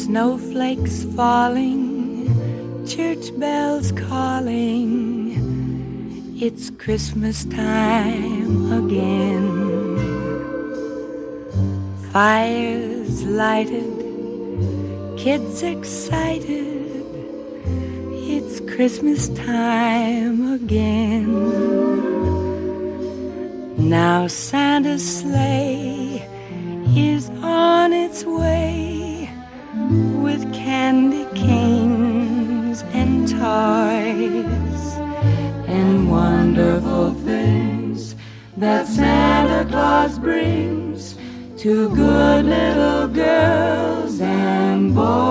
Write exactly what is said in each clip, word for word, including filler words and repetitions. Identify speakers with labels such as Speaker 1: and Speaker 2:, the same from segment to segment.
Speaker 1: Snowflakes falling, church bells calling, it's Christmas time again. Fires lighted, kids excited, it's Christmas time again. Now Santa's sleigh is on its way with candy canes and toys and wonderful things that Santa Claus brings to good little girls and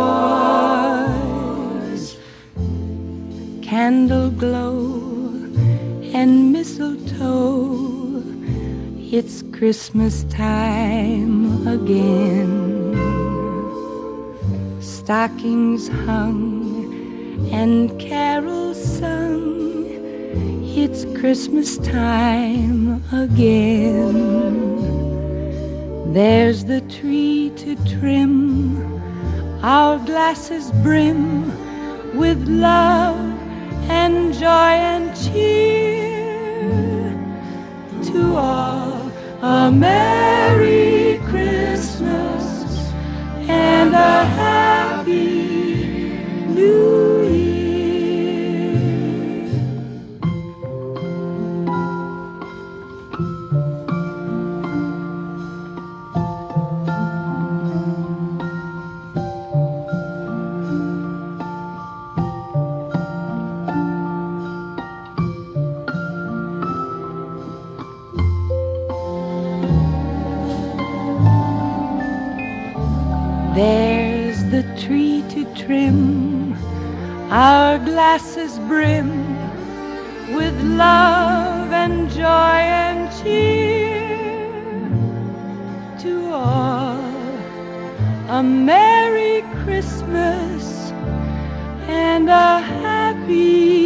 Speaker 1: boys. Candle glow and mistletoe, it's Christmas time again. Stockings hung and carols sung, it's Christmas time again. There's the tree to trim, our glasses brim with love and joy and cheer. To all a Merry Christmas and a Happy New Year. There's the tree to trim, our glasses brim with love and joy and cheer. To all a Merry Christmas and a Happy